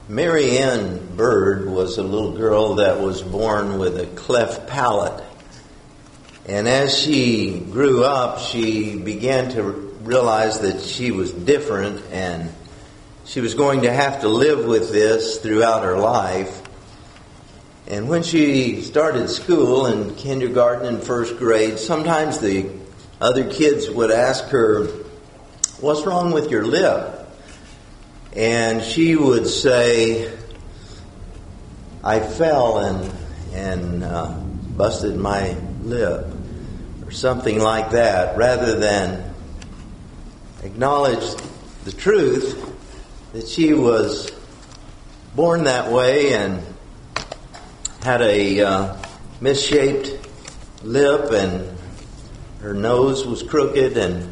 Mary Ann Bird was a little girl that was born with a cleft palate. And as she grew up, she began to realize that she was different and she was going to have to live with this throughout her life. And when she started school in kindergarten and first grade, sometimes the other kids would ask her, "What's wrong with your lip?" And she would say, "I fell and busted my lip," or something like that, rather than acknowledge the truth that she was born that way and had a misshaped lip and her nose was crooked, and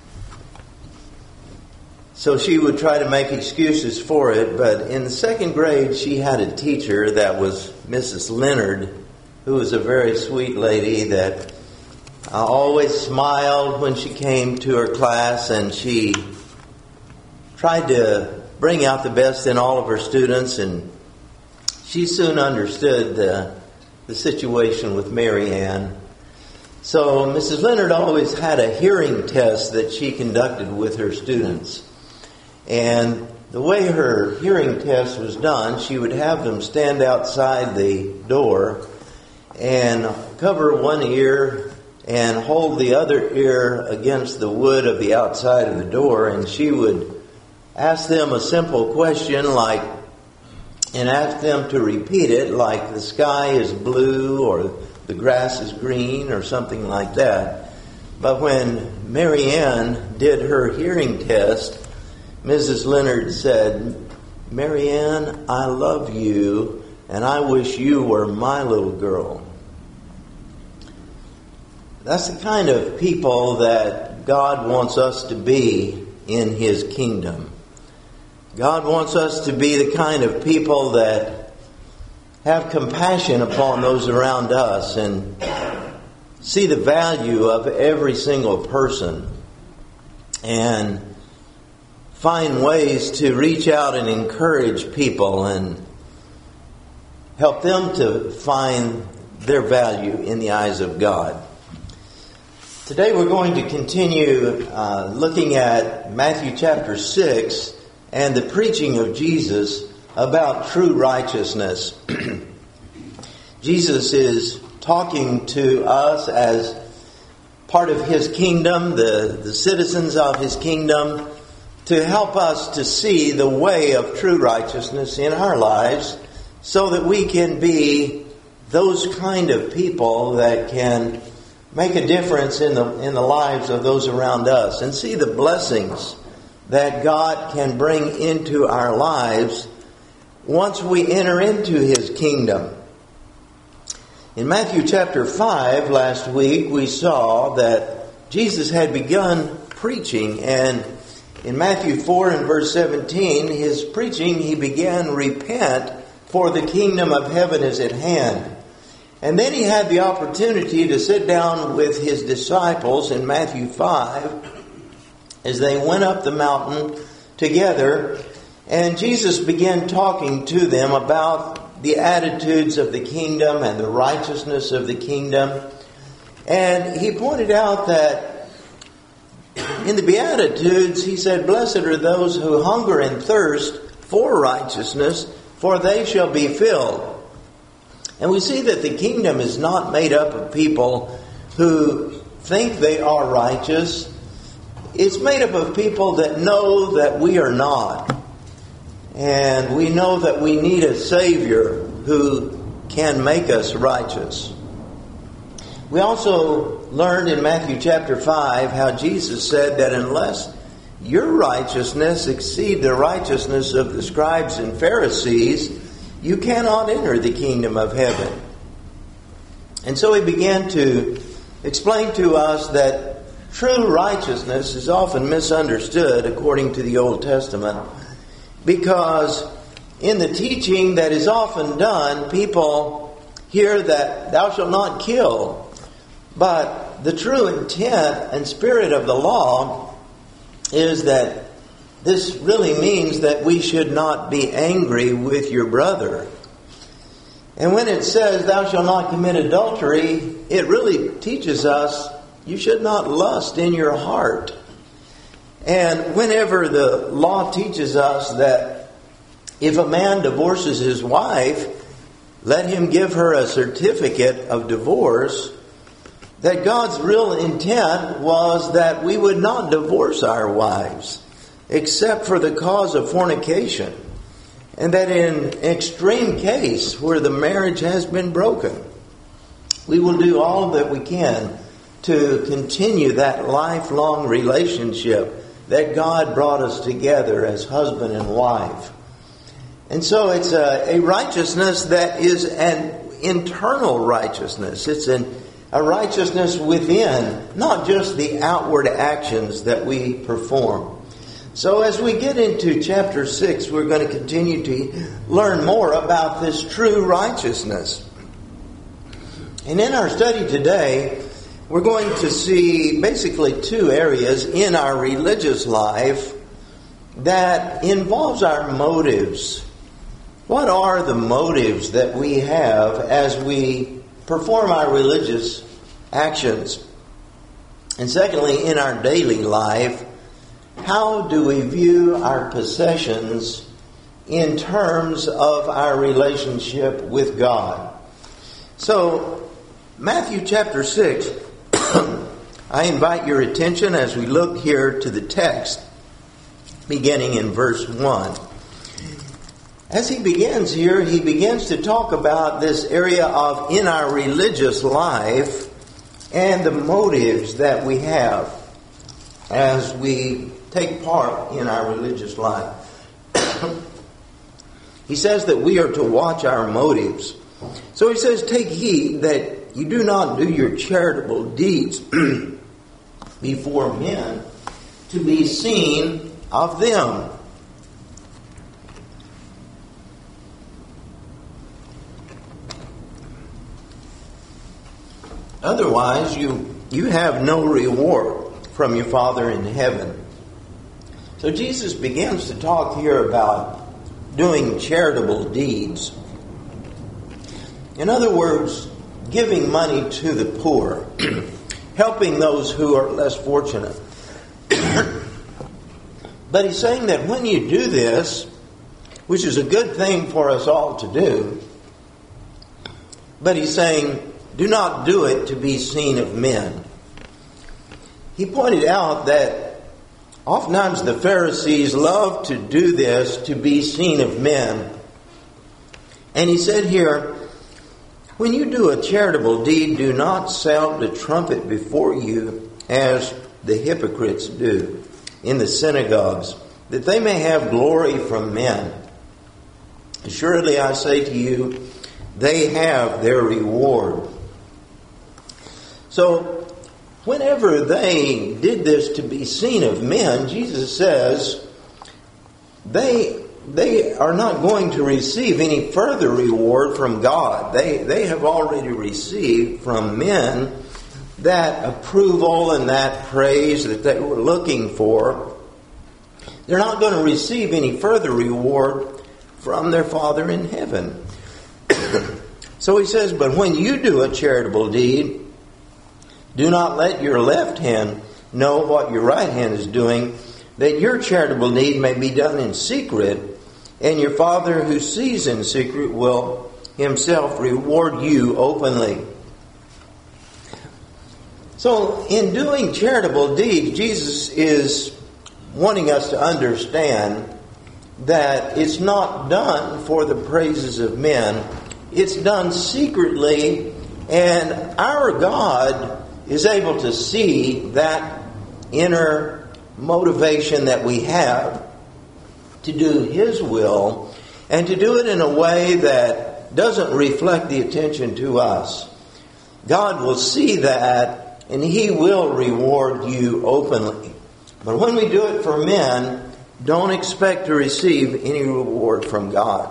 so she would try to make excuses for it. But in the second grade, she had a teacher that was Mrs. Leonard, who was a very sweet lady that always smiled when she came to her class, and she tried to bring out the best in all of her students. And she soon understood the situation with Mary Ann. So Mrs. Leonard always had a hearing test that she conducted with her students. And the way her hearing test was done, she would have them stand outside the door and cover one ear and hold the other ear against the wood of the outside of the door. And she would ask them a simple question and ask them to repeat it, like the sky is blue or the grass is green or something like that. But when Mary Ann did her hearing test, Mrs. Leonard said, "Mary Ann, I love you, and I wish you were my little girl." That's the kind of people that God wants us to be in His kingdom. God wants us to be the kind of people that have compassion upon those around us and see the value of every single person and find ways to reach out and encourage people and help them to find their value in the eyes of God. Today we're going to continue looking at Matthew chapter 6 and the preaching of Jesus about true righteousness. Jesus is talking to us as part of His kingdom, the citizens of His kingdom, to help us to see the way of true righteousness in our lives so that we can be those kind of people that can make a difference in the lives of those around us and see the blessings that God can bring into our lives once we enter into His kingdom. In Matthew chapter 5 last week, we saw that Jesus had begun preaching, and in Matthew 4 and verse 17, His preaching, He began, "Repent, for the kingdom of heaven is at hand." And then He had the opportunity to sit down with His disciples in Matthew 5 as they went up the mountain together, and Jesus began talking to them about the attitudes of the kingdom and the righteousness of the kingdom. And He pointed out that in the Beatitudes, He said, "Blessed are those who hunger and thirst for righteousness, for they shall be filled." And we see that the kingdom is not made up of people who think they are righteous. It's made up of people that know that we are not. And we know that we need a Savior who can make us righteous. We also learned in Matthew chapter 5 how Jesus said that unless your righteousness exceed the righteousness of the scribes and Pharisees, you cannot enter the kingdom of heaven. And so He began to explain to us that true righteousness is often misunderstood according to the Old Testament, because in the teaching that is often done, people hear that thou shalt not kill. But the true intent and spirit of the law is that this really means that we should not be angry with your brother. And when it says, thou shalt not commit adultery, it really teaches us you should not lust in your heart. And whenever the law teaches us that if a man divorces his wife, let him give her a certificate of divorce, that God's real intent was that we would not divorce our wives, except for the cause of fornication. And that in extreme case where the marriage has been broken, we will do all that we can to continue that lifelong relationship that God brought us together as husband and wife. And so it's a righteousness that is an internal righteousness. It's a righteousness within, not just the outward actions that we perform. So as we get into chapter 6, we're going to continue to learn more about this true righteousness. And in our study today, we're going to see basically two areas in our religious life that involves our motives. What are the motives that we have as we perform our religious actions? And secondly, in our daily life, how do we view our possessions in terms of our relationship with God? So, Matthew chapter 6, I invite your attention as we look here to the text, beginning in verse 1. As he begins here, he begins to talk about this area of in our religious life and the motives that we have as we take part in our religious life. He says that we are to watch our motives. So he says, take heed that you do not do your charitable deeds before men to be seen of them. Otherwise, you have no reward from your Father in heaven. So Jesus begins to talk here about doing charitable deeds. In other words, giving money to the poor, helping those who are less fortunate. But he's saying that when you do this, which is a good thing for us all to do, but he's saying, do not do it to be seen of men. He pointed out that oftentimes the Pharisees loved to do this to be seen of men. And he said here, when you do a charitable deed, do not sound the trumpet before you as the hypocrites do in the synagogues, that they may have glory from men. Assuredly, I say to you, they have their reward. So, whenever they did this to be seen of men, Jesus says they are not going to receive any further reward from God. They have already received from men that approval and that praise that they were looking for. They're not going to receive any further reward from their Father in heaven. So he says, but when you do a charitable deed, do not let your left hand know what your right hand is doing, that your charitable deed may be done in secret, and your Father who sees in secret will himself reward you openly. So, in doing charitable deeds, Jesus is wanting us to understand that it's not done for the praises of men. It's done secretly, and our God is able to see that inner motivation that we have to do His will, and to do it in a way that doesn't reflect the attention to us. God will see that, and He will reward you openly. But when we do it for men, don't expect to receive any reward from God.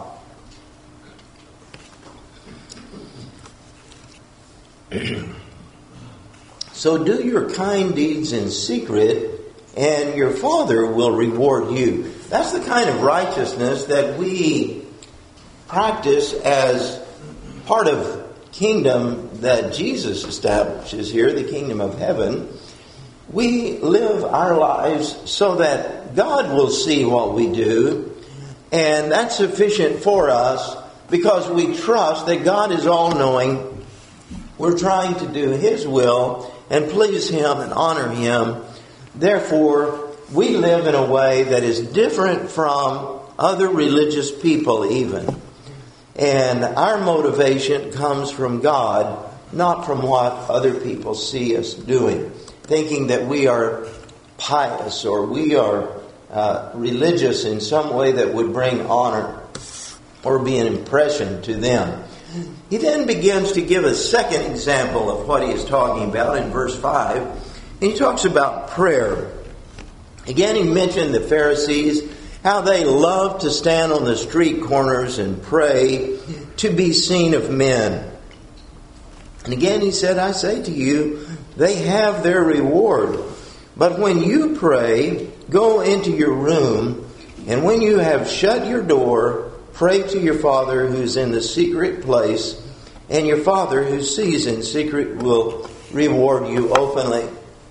So do your kind deeds in secret, and your Father will reward you. That's the kind of righteousness that we practice as part of kingdom that Jesus establishes here, the kingdom of heaven. We live our lives so that God will see what we do, and that's sufficient for us because we trust that God is all-knowing. We're trying to do His will and please Him and honor Him. Therefore, we live in a way that is different from other religious people even. And our motivation comes from God, not from what other people see us doing, thinking that we are pious or we are religious in some way that would bring honor or be an impression to them. He then begins to give a second example of what he is talking about in verse 5. And he talks about prayer. Again, he mentioned the Pharisees, how they love to stand on the street corners and pray to be seen of men. And again he said, I say to you, they have their reward. But when you pray, go into your room, and when you have shut your door, pray to your Father who's in the secret place, and your Father who sees in secret will reward you openly.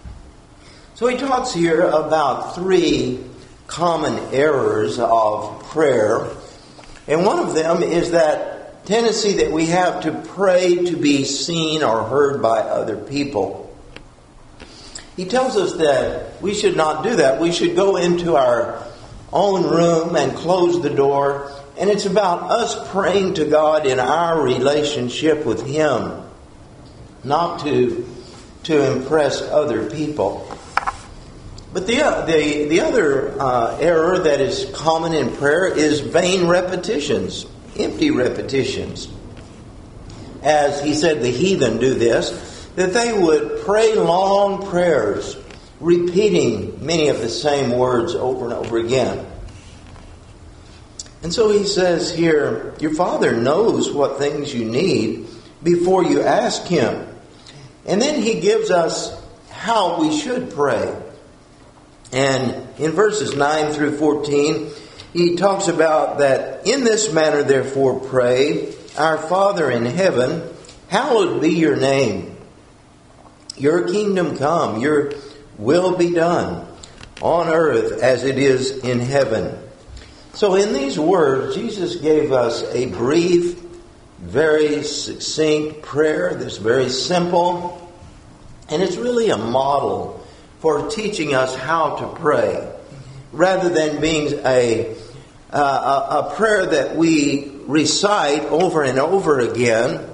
So he talks here about three common errors of prayer. And one of them is that tendency that we have to pray to be seen or heard by other people. He tells us that we should not do that. We should go into our own room and close the door. And it's about us praying to God in our relationship with Him, not to impress other people. But the other error that is common in prayer is vain repetitions, empty repetitions. As he said, the heathen do this, that they would pray long prayers, repeating many of the same words over and over again. And so he says here, your Father knows what things you need before you ask Him. And then he gives us how we should pray. And in verses 9 through 14, he talks about that in this manner, therefore, pray, our Father in heaven, hallowed be your name. Your kingdom come, your will be done on earth as it is in heaven. So in these words, Jesus gave us a brief, very succinct prayer that's very simple. And it's really a model for teaching us how to pray, rather than being a prayer that we recite over and over again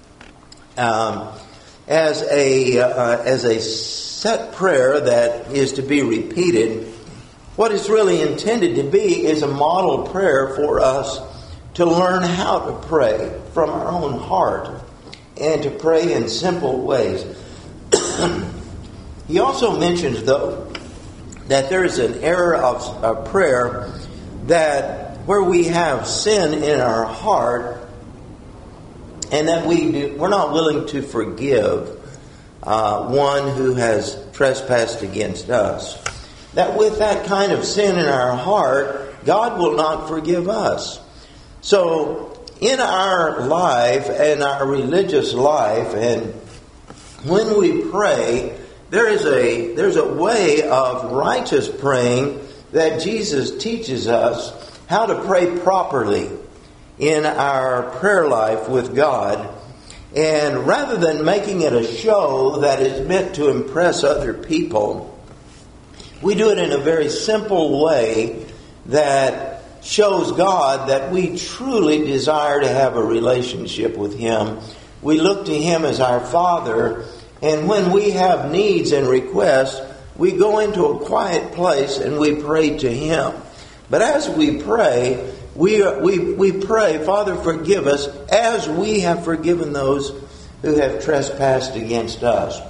as a set prayer that is to be repeated. What it's really intended to be is a model prayer for us to learn how to pray from our own heart and to pray in simple ways. He also mentions, though, that there is an error of prayer that where we have sin in our heart and that we're not willing to forgive one who has trespassed against us. That with that kind of sin in our heart, God will not forgive us. So in our life and our religious life, and when we pray, there's a way of righteous praying that Jesus teaches us how to pray properly in our prayer life with God. And rather than making it a show that is meant to impress other people, we do it in a very simple way that shows God that we truly desire to have a relationship with Him. We look to Him as our Father, and when we have needs and requests, we go into a quiet place and we pray to Him. But as we pray, we pray, Father, forgive us as we have forgiven those who have trespassed against us.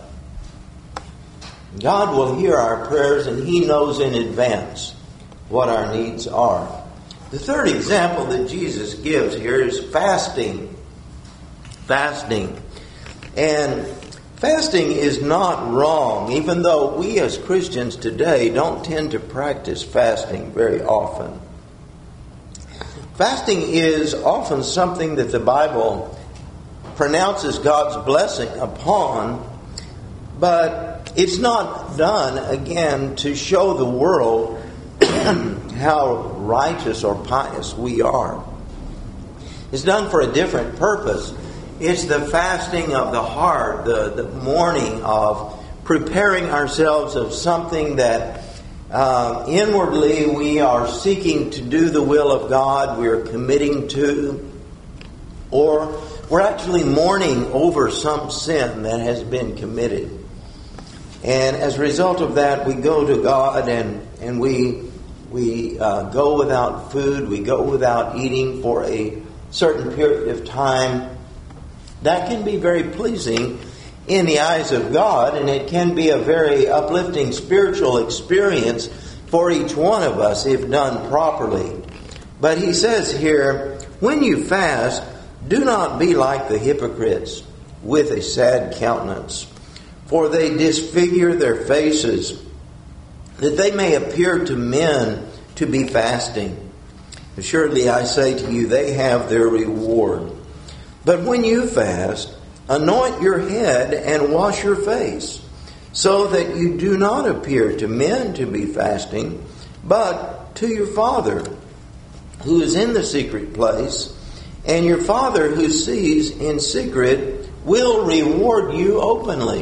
God will hear our prayers, and He knows in advance what our needs are. The third example that Jesus gives here is fasting. Fasting. And Fasting is not wrong, even though we as Christians today don't tend to practice fasting very often. Fasting is often something that the Bible pronounces God's blessing upon, but it's not done, again, to show the world how righteous or pious we are. It's done for a different purpose. It's the fasting of the heart, the mourning of preparing ourselves of something that inwardly we are seeking to do the will of God, we're committing to, or we're actually mourning over some sin that has been committed. And as a result of that, we go to God and we go without food, we go without eating for a certain period of time. That can be very pleasing in the eyes of God, and it can be a very uplifting spiritual experience for each one of us if done properly. But he says here, when you fast, do not be like the hypocrites with a sad countenance, for they disfigure their faces, that they may appear to men to be fasting. Assuredly, I say to you, they have their reward. But when you fast, anoint your head and wash your face, so that you do not appear to men to be fasting, but to your Father who is in the secret place, and your Father who sees in secret will reward you openly.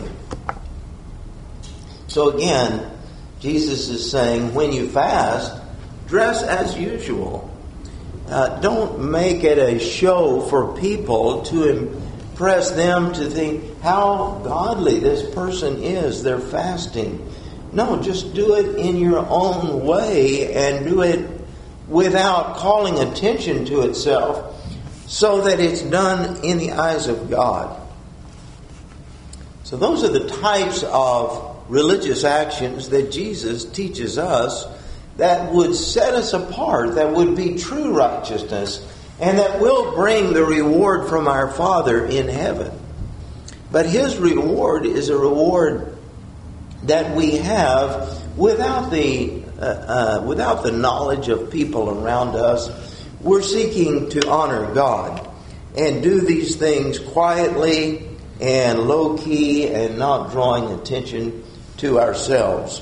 So again, Jesus is saying, when you fast, dress as usual. Don't make it a show for people to impress them to think how godly this person is. They're fasting. No, just do it in your own way and do it without calling attention to itself, so that it's done in the eyes of God. So those are the types of religious actions that Jesus teaches us that would set us apart, that would be true righteousness, and that will bring the reward from our Father in heaven. But His reward is a reward that we have without the knowledge of people around us. We're seeking to honor God and do these things quietly and low-key and not drawing attention to ourselves.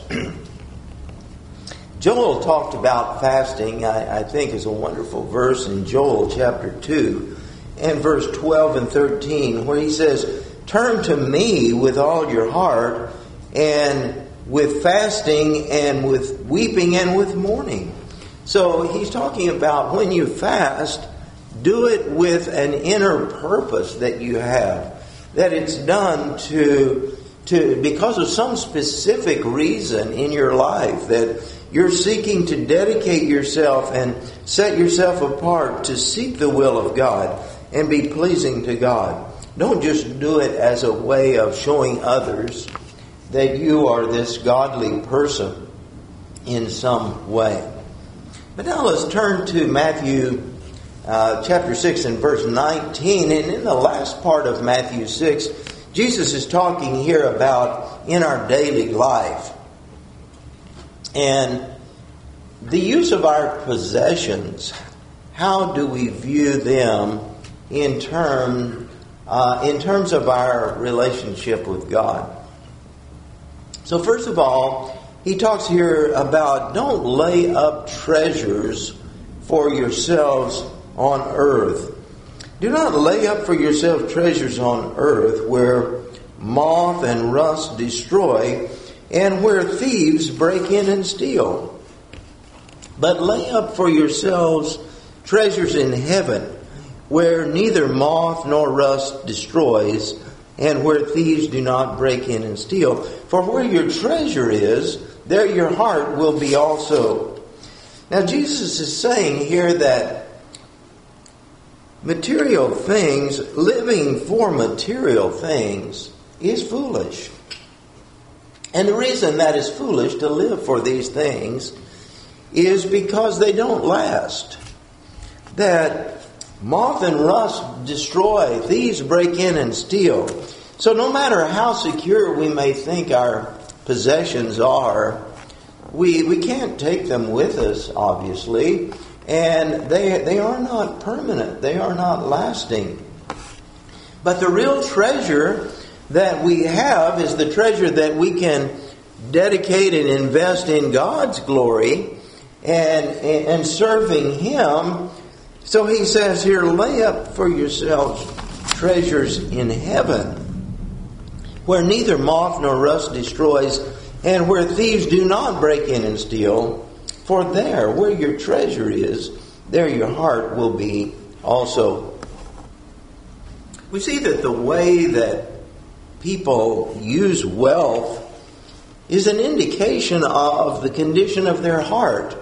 Joel talked about fasting, I think is a wonderful verse in Joel chapter 2 and verse 12 and 13, where he says, turn to me with all your heart, and with fasting and with weeping and with mourning. So he's talking about when you fast, do it with an inner purpose that you have, that it's done to because of some specific reason in your life, that you're seeking to dedicate yourself and set yourself apart to seek the will of God and be pleasing to God. Don't just do it as a way of showing others that you are this godly person in some way. But now let's turn to Matthew chapter 6 and verse 19. And in the last part of Matthew 6, Jesus is talking here about in our daily life. And the use of our possessions, how do we view them in terms of our relationship with God? So first of all, he talks here about don't lay up treasures for yourselves on earth. Do not lay up for yourselves treasures on earth where moth and rust destroy and where thieves break in and steal. But lay up for yourselves treasures in heaven where neither moth nor rust destroys and where thieves do not break in and steal. For where your treasure is, there your heart will be also. Now Jesus is saying here that material things, living for material things, is foolish. And the reason that is foolish to live for these things is because they don't last. That moth and rust destroy, thieves break in and steal. So no matter how secure we may think our possessions are, we can't take them with us, obviously, and they are not permanent. They are not lasting. But the real treasure that we have is the treasure that we can dedicate and invest in God's glory and serving Him. So he says here, lay up for yourselves treasures in heaven, where neither moth nor rust destroys, and where thieves do not break in and steal. For there, where your treasure is, there your heart will be also. We see that the way that people use wealth is an indication of the condition of their heart.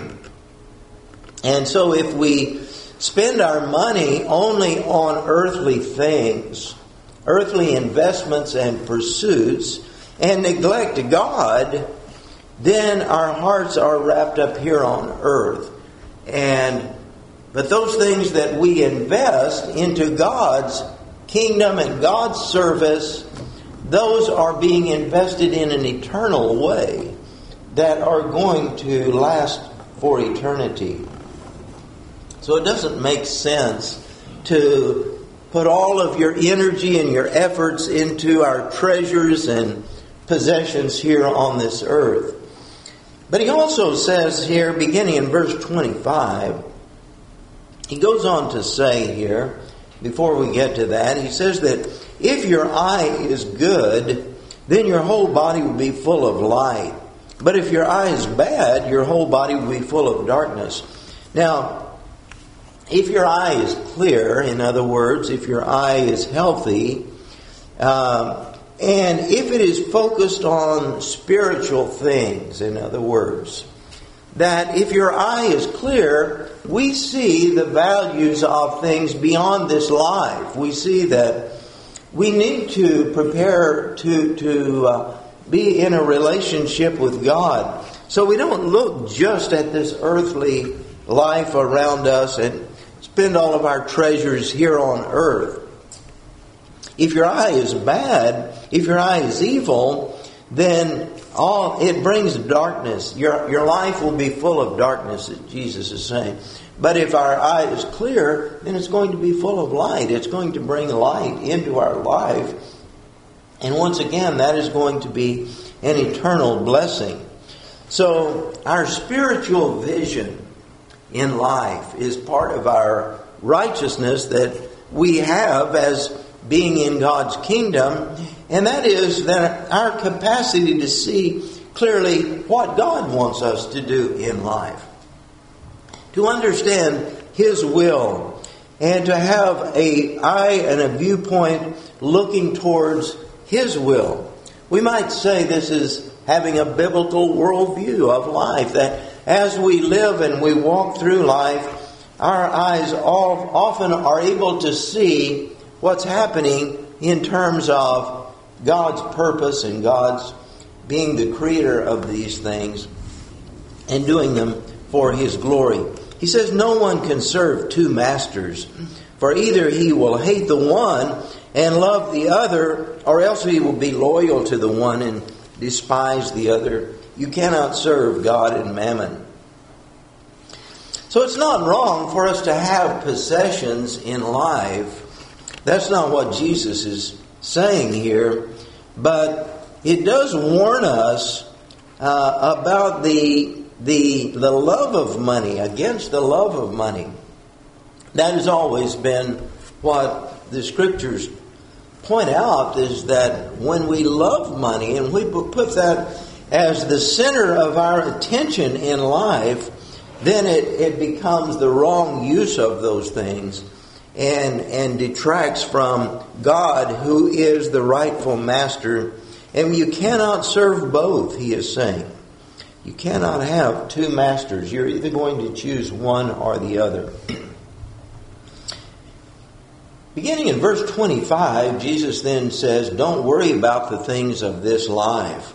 And so if we spend our money only on earthly things, earthly investments and pursuits, and neglect God, then our hearts are wrapped up here on earth. But those things that we invest into God's kingdom and God's service, those are being invested in an eternal way that are going to last for eternity. So it doesn't make sense to put all of your energy and your efforts into our treasures and possessions here on this earth. But he also says here, beginning in verse 25, he goes on to say here, before we get to that, he says that if your eye is good, then your whole body will be full of light. But if your eye is bad, your whole body will be full of darkness. Now, if your eye is clear, in other words, if your eye is healthy, and if it is focused on spiritual things, in other words, that if your eye is clear, we see the values of things beyond this life. We see that we need to prepare to be in a relationship with God. So we don't look just at this earthly life around us and spend all of our treasures here on earth. If your eye is bad, if your eye is evil, then it brings darkness. Your life will be full of darkness, as Jesus is saying. But if our eye is clear, then it's going to be full of light. It's going to bring light into our life. And once again, that is going to be an eternal blessing. So our spiritual vision in life is part of our righteousness that we have as being in God's kingdom, and that is that our capacity to see clearly what God wants us to do in life, to understand His will, and to have an eye and a viewpoint looking towards His will. We might say this is having a biblical worldview of life, that as we live and we walk through life, our eyes often are able to see what's happening in terms of God's purpose and God's being the creator of these things and doing them for His glory. He says no one can serve two masters, for either he will hate the one and love the other, or else he will be loyal to the one and despise the other. You cannot serve God and mammon. So it's not wrong for us to have possessions in life. That's not what Jesus is saying here. But it does warn us about the love of money, against the love of money. That has always been what the Scriptures point out, is that when we love money and we put that as the center of our attention in life, then it becomes the wrong use of those things and detracts from God, who is the rightful master. And you cannot serve both, he is saying. You cannot have two masters. You're either going to choose one or the other. Beginning in verse 25, Jesus then says, don't worry about the things of this life.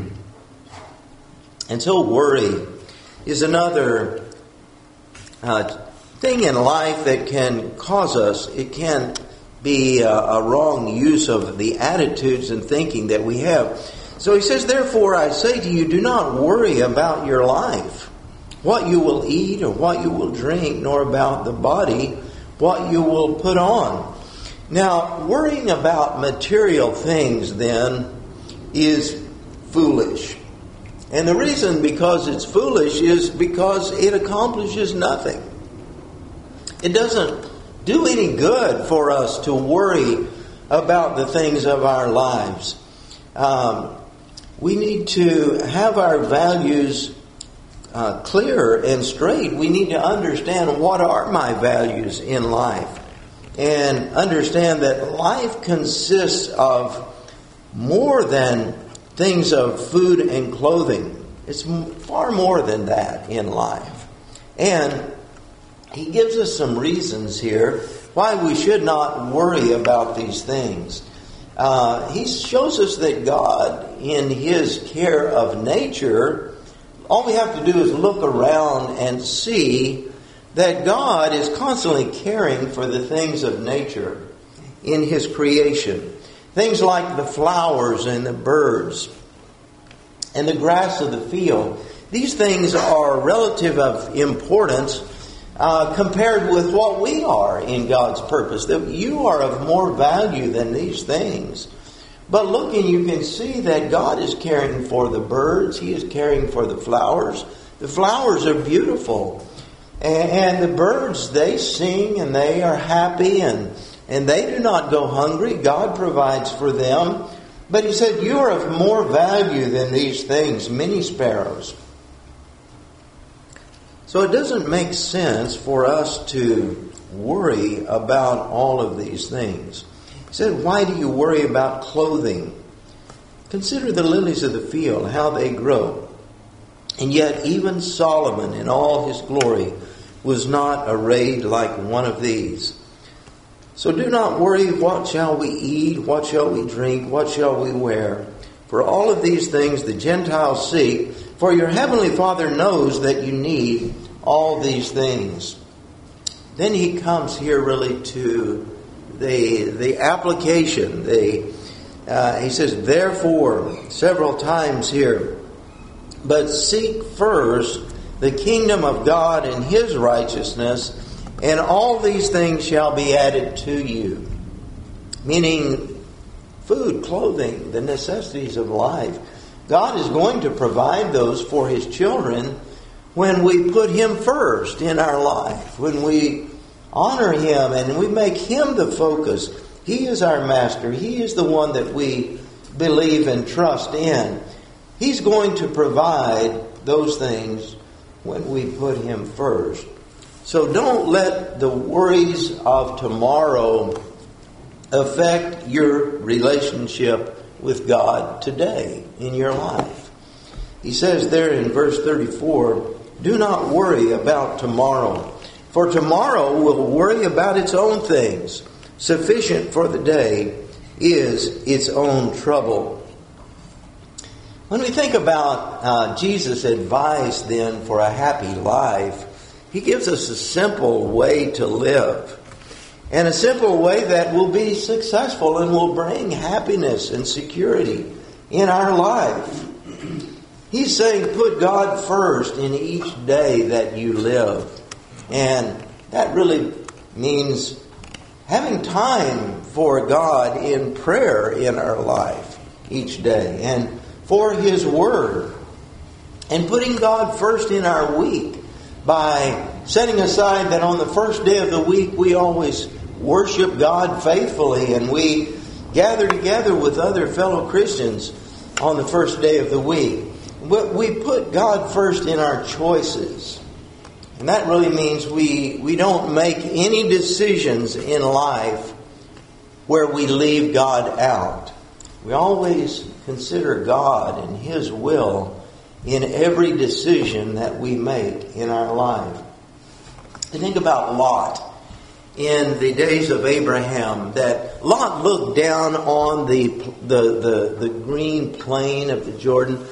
And so worry is another thing in life that can cause us, it can be a wrong use of the attitudes and thinking that we have. So he says, therefore I say to you, do not worry about your life, what you will eat or what you will drink, nor about the body, what you will put on. Now, worrying about material things then is foolish. And the reason because it's foolish is because it accomplishes nothing. It doesn't do any good for us to worry about the things of our lives. We need to have our values clear and straight. We need to understand what are my values in life, and understand that life consists of more than things of food and clothing. It's far more than that in life. And he gives us some reasons here why we should not worry about these things. He shows us that God, in His care of nature, all we have to do is look around and see that God is constantly caring for the things of nature in His creation. Things like the flowers and the birds and the grass of the field. These things are relative of importance compared with what we are in God's purpose. That you are of more value than these things. But looking, you can see that God is caring for the birds. He is caring for the flowers. The flowers are beautiful. And the birds, they sing and they are happy and they do not go hungry. God provides for them. But he said, you are of more value than these things, many sparrows. So it doesn't make sense for us to worry about all of these things. He said, why do you worry about clothing? Consider the lilies of the field, how they grow. And yet even Solomon in all his glory was not arrayed like one of these. So do not worry, what shall we eat, what shall we drink, what shall we wear? For all of these things the Gentiles seek, for your heavenly Father knows that you need all these things. Then he comes here really to the application. He says, therefore, several times here, but seek first the kingdom of God and His righteousness, and all these things shall be added to you. Meaning food, clothing, the necessities of life. God is going to provide those for His children when we put Him first in our life. When we honor Him and we make Him the focus. He is our master. He is the one that we believe and trust in. He's going to provide those things when we put Him first. So don't let the worries of tomorrow affect your relationship with God today in your life. He says there in verse 34, do not worry about tomorrow, for tomorrow will worry about its own things. Sufficient for the day is its own trouble. When we think about Jesus' advice then for a happy life, He gives us a simple way to live. And a simple way that will be successful and will bring happiness and security in our life. He's saying put God first in each day that you live. And that really means having time for God in prayer in our life each day. And for His Word. And putting God first in our week by setting aside that on the first day of the week we always worship God faithfully and we gather together with other fellow Christians on the first day of the week. We put God first in our choices. And that really means we don't make any decisions in life where we leave God out. We always consider God and His will in every decision that we make in our life. I think about Lot in the days of Abraham, that Lot looked down on the green plain of the Jordan,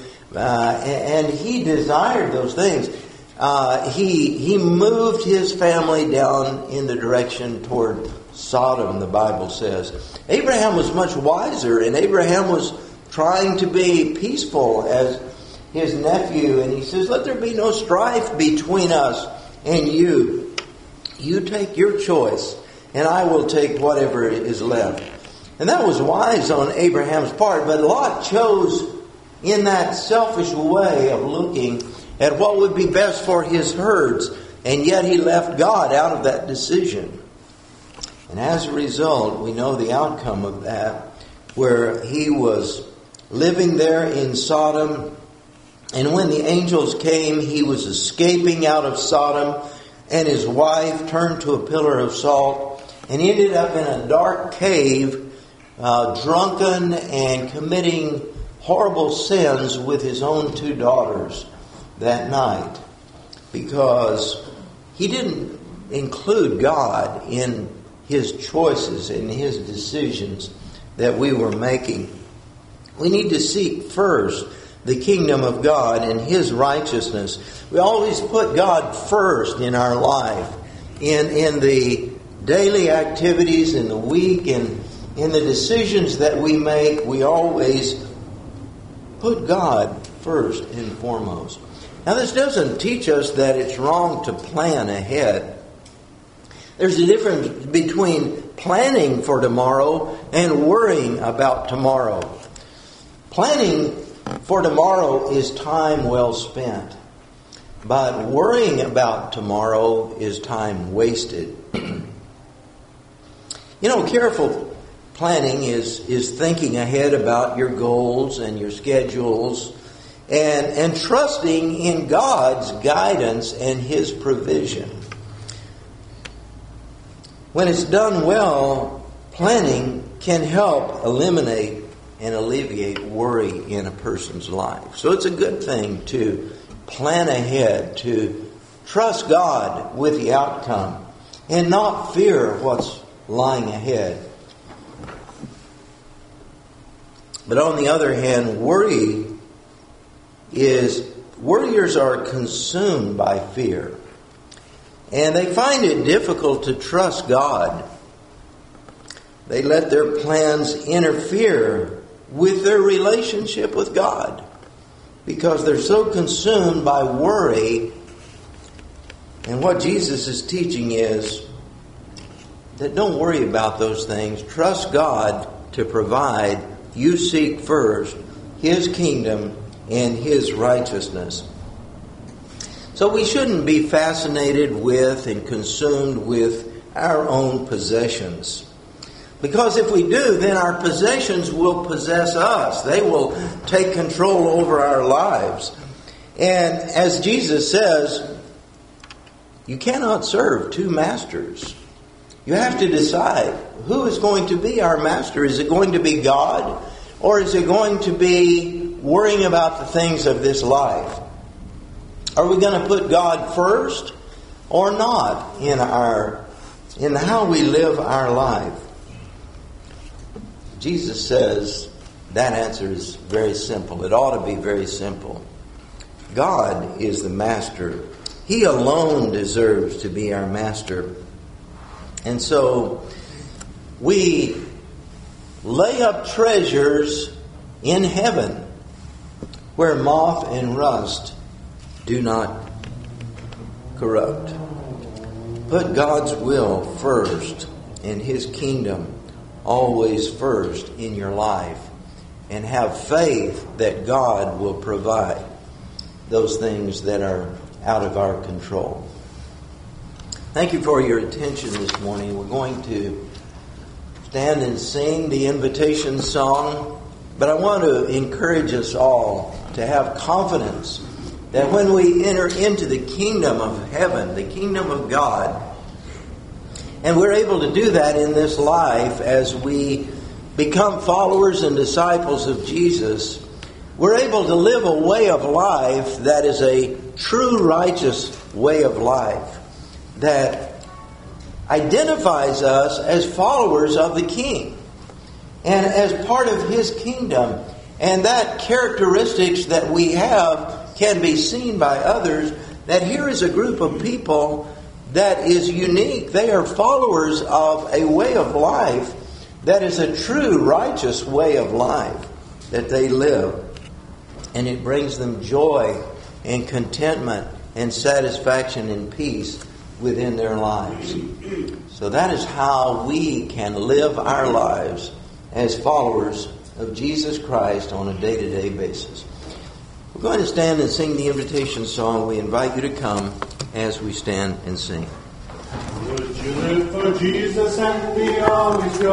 and he desired those things. He moved his family down in the direction toward Sodom, the Bible says. Abraham was much wiser, and Abraham was trying to be peaceful as his nephew. And he says, let there be no strife between us and you. You take your choice, and I will take whatever is left. And that was wise on Abraham's part. But Lot chose in that selfish way of looking at what would be best for his herds. And yet he left God out of that decision. And as a result, we know the outcome of that, where he was living there in Sodom. And when the angels came, he was escaping out of Sodom. And his wife turned to a pillar of salt. And he ended up in a dark cave, drunken and committing horrible sins with his own 2 daughters that night, because he didn't include God in his choices and his decisions that we were making. We need to seek first the kingdom of God and His righteousness. We always put God first in our life, in the daily activities, in the week, and in the decisions that we make. We always put God first and foremost. Now, this doesn't teach us that it's wrong to plan ahead. There's a difference between planning for tomorrow and worrying about tomorrow. Planning for tomorrow is time well spent, but worrying about tomorrow is time wasted. Careful planning is thinking ahead about your goals and your schedules and trusting in God's guidance and His provision. When it's done well, planning can help eliminate and alleviate worry in a person's life. So it's a good thing to plan ahead, to trust God with the outcome, and not fear what's lying ahead. But on the other hand, worriers are consumed by fear. And they find it difficult to trust God. They let their plans interfere with their relationship with God because they're so consumed by worry. And what Jesus is teaching is that don't worry about those things. Trust God to provide. You seek first His kingdom and His righteousness. So we shouldn't be fascinated with and consumed with our own possessions. Because if we do, then our possessions will possess us. They will take control over our lives. And as Jesus says, you cannot serve 2 masters. You have to decide who is going to be our master. Is it going to be God? Or is it going to be worrying about the things of this life? Are we going to put God first or not in how we live our life? Jesus says that answer is very simple. It ought to be very simple. God is the master. He alone deserves to be our master. And so we lay up treasures in heaven where moth and rust do not corrupt. Put God's will first and His kingdom always first in your life, and have faith that God will provide those things that are out of our control. Thank you for your attention this morning. We're going to stand and sing the invitation song, but I want to encourage us all to have confidence that when we enter into the kingdom of heaven, the kingdom of God, and we're able to do that in this life as we become followers and disciples of Jesus, we're able to live a way of life that is a true righteous way of life that identifies us as followers of the King and as part of His kingdom. And that characteristics that we have can be seen by others, that here is a group of people that is unique. They are followers of a way of life that is a true righteous way of life that they live. And it brings them joy and contentment and satisfaction and peace within their lives. So that is how we can live our lives as followers of Jesus Christ on a day-to-day basis. We're going to stand and sing the invitation song. We invite you to come as we stand and sing. Would you live for Jesus and be always yours?